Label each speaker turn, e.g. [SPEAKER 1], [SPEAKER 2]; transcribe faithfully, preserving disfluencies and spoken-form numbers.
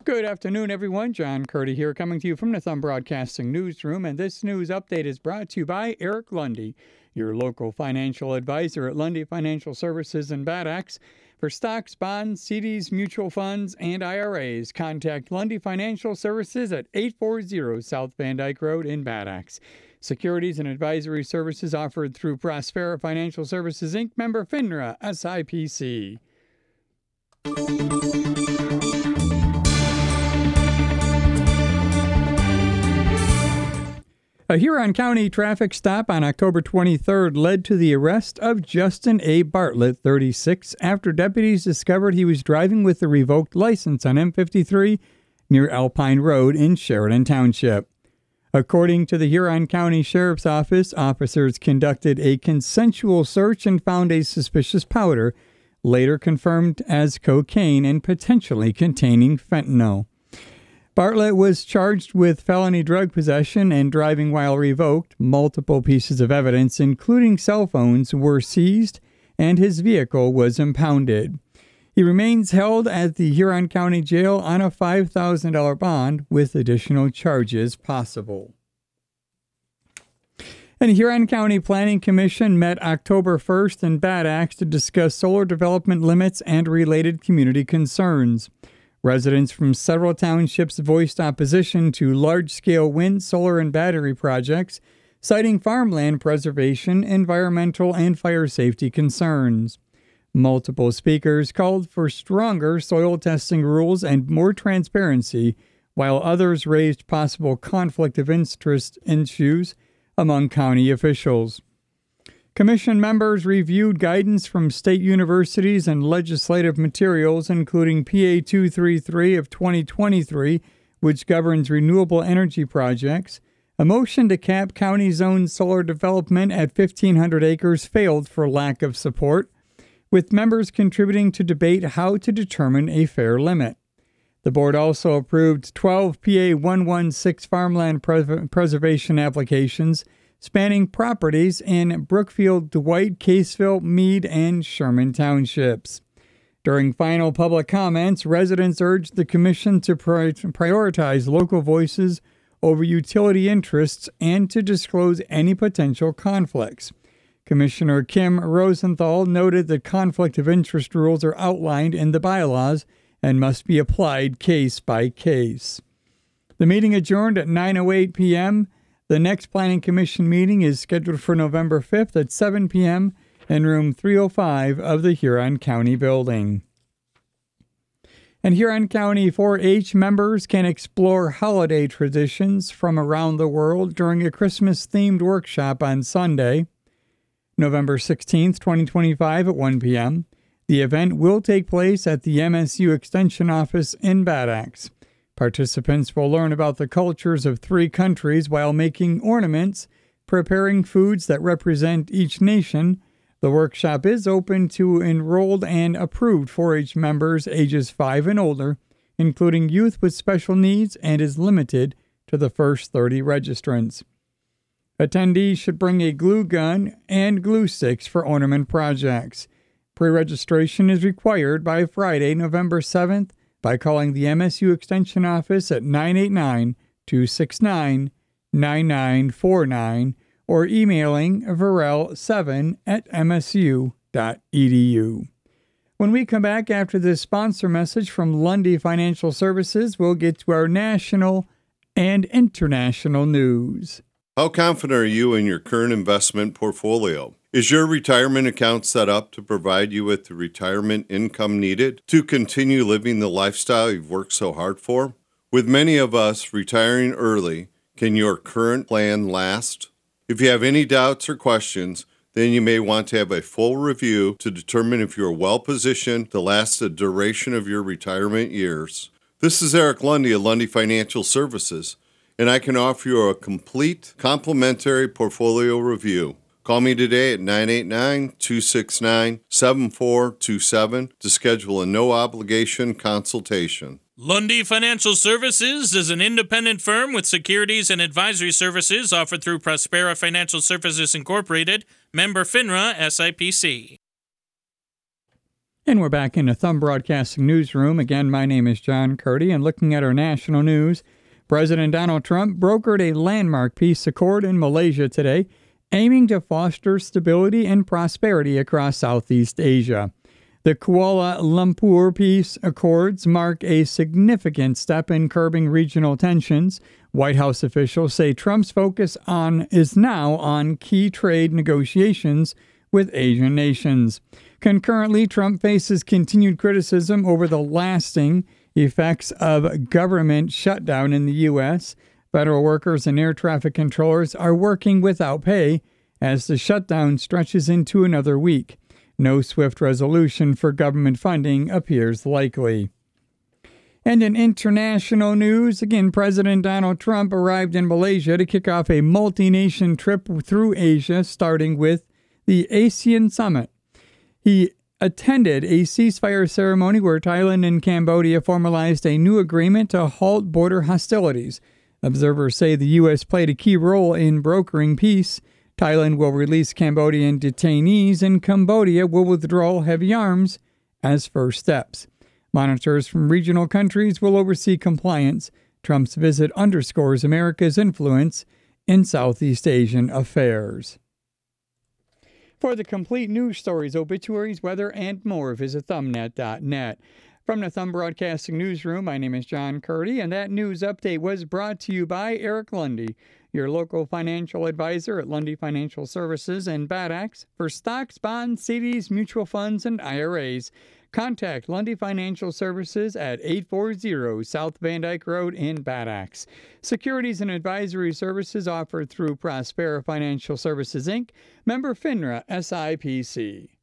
[SPEAKER 1] Good afternoon, everyone. John Curdy here, coming to you from the Thumb Broadcasting Newsroom, and this news update is brought to you by Eric Lundy, your local financial advisor at Lundy Financial Services in Bad Axe. For stocks, bonds, C Ds, mutual funds, and I R As, contact Lundy Financial Services at eight forty South Van Dyke Road in Bad Axe. Securities and advisory services offered through Prospera Financial Services, Incorporated, member FINRA, S I P C. A Huron County traffic stop on October twenty-third led to the arrest of Justin A. Bartlett, thirty-six, after deputies discovered he was driving with a revoked license on M fifty-three near Alpine Road in Sheridan Township. According to the Huron County Sheriff's Office, officers conducted a consensual search and found a suspicious powder, later confirmed as cocaine and potentially containing fentanyl. Bartlett was charged with felony drug possession and driving while revoked. Multiple pieces of evidence, including cell phones, were seized, and his vehicle was impounded. He remains held at the Huron County Jail on a five thousand dollars bond, with additional charges possible. And the Huron County Planning Commission met October first in Bad Axe to discuss solar development limits and related community concerns. Residents from several townships voiced opposition to large-scale wind, solar, and battery projects, citing farmland preservation, environmental, and fire safety concerns. Multiple speakers called for stronger soil testing rules and more transparency, while others raised possible conflict of interest issues among county officials. Commission members reviewed guidance from state universities and legislative materials, including P A two thirty-three of twenty twenty-three, which governs renewable energy projects. A motion to cap county-zoned solar development at fifteen hundred acres failed for lack of support, with members contributing to debate how to determine a fair limit. The board also approved twelve P A one sixteen farmland pres- preservation applications spanning properties in Brookfield, Dwight, Caseville, Meade, and Sherman townships. During final public comments, residents urged the commission to pri- prioritize local voices over utility interests and to disclose any potential conflicts. Commissioner Kim Rosenthal noted that conflict of interest rules are outlined in the bylaws and must be applied case by case. The meeting adjourned at nine oh eight p.m. The next Planning Commission meeting is scheduled for November fifth at seven p.m. in room three oh five of the Huron County Building. And Huron County four H members can explore holiday traditions from around the world during a Christmas-themed workshop on Sunday, November sixteenth, twenty twenty-five at one p.m. The event will take place at the M S U Extension Office in Bad Axe. Participants will learn about the cultures of three countries while making ornaments, preparing foods that represent each nation. The workshop is open to enrolled and approved four H members ages five and older, including youth with special needs, and is limited to the first thirty registrants. Attendees should bring a glue gun and glue sticks for ornament projects. Pre-registration is required by Friday, November seventh, by calling the M S U Extension Office at nine eight nine, two six nine, nine nine four nine or emailing varel seven at m s u dot e d u. When we come back after this sponsor message from Lundy Financial Services, we'll get to our national and international news.
[SPEAKER 2] How confident are you in your current investment portfolio? Is your retirement account set up to provide you with the retirement income needed to continue living the lifestyle you've worked so hard for? With many of us retiring early, can your current plan last? If you have any doubts or questions, then you may want to have a full review to determine if you are well positioned to last the duration of your retirement years. This is Eric Lundy of Lundy Financial Services, and I can offer you a complete complimentary portfolio review. Call me today at nine eight nine, two six nine, seven four two seven to schedule a no-obligation consultation.
[SPEAKER 3] Lundy Financial Services is an independent firm with securities and advisory services offered through Prospera Financial Services Incorporated, member FINRA S I P C.
[SPEAKER 1] And we're back in the Thumb Broadcasting Newsroom. Again, my name is John Curdy, and looking at our national news, President Donald Trump brokered a landmark peace accord in Malaysia today, aiming to foster stability and prosperity across Southeast Asia. The Kuala Lumpur Peace Accords mark a significant step in curbing regional tensions. White House officials say Trump's focus on is now on key trade negotiations with Asian nations. Concurrently, Trump faces continued criticism over the lasting effects of government shutdown in the U S. Federal workers and air traffic controllers are working without pay as the shutdown stretches into another week. No swift resolution for government funding appears likely. And in international news, again, President Donald Trump arrived in Malaysia to kick off a multi-nation trip through Asia, starting with the ASEAN Summit. He attended a ceasefire ceremony where Thailand and Cambodia formalized a new agreement to halt border hostilities. Observers say the U S played a key role in brokering peace. Thailand will release Cambodian detainees, and Cambodia will withdraw heavy arms as first steps. Monitors from regional countries will oversee compliance. Trump's visit underscores America's influence in Southeast Asian affairs. For the complete news stories, obituaries, weather, and more, visit thumbnet dot net. From the Thumb Broadcasting Newsroom, my name is John Curdy, and that news update was brought to you by Eric Lundy, your local financial advisor at Lundy Financial Services and Bad Axe for stocks, bonds, C Ds, mutual funds, and I R As. Contact Lundy Financial Services at eight forty South Van Dyke Road in Bad Axe. Securities and advisory services offered through Prospera Financial Services, Incorporated, member FINRA S I P C.